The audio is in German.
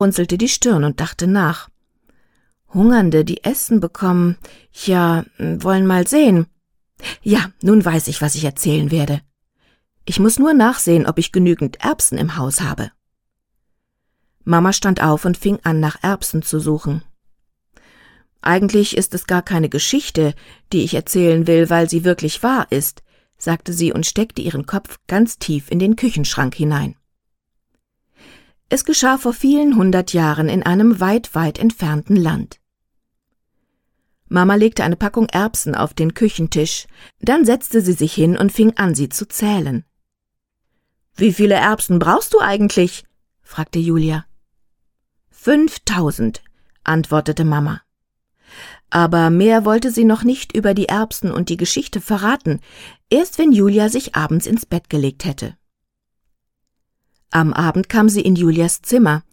runzelte die Stirn und dachte nach. Hungernde, die Essen bekommen, ja, wollen mal sehen. Ja, nun weiß ich, was ich erzählen werde. Ich muss nur nachsehen, ob ich genügend Erbsen im Haus habe. Mama stand auf und fing an, nach Erbsen zu suchen. Eigentlich ist es gar keine Geschichte, die ich erzählen will, weil sie wirklich wahr ist, sagte sie und steckte ihren Kopf ganz tief in den Küchenschrank hinein. Es geschah vor vielen 100 Jahren in einem weit, weit entfernten Land. Mama legte eine Packung Erbsen auf den Küchentisch, dann setzte sie sich hin und fing an, sie zu zählen. »Wie viele Erbsen brauchst du eigentlich?« fragte Julia. 5.000, antwortete Mama. Aber mehr wollte sie noch nicht über die Erbsen und die Geschichte verraten, erst wenn Julia sich abends ins Bett gelegt hätte. Am Abend kam sie in Julias Zimmer,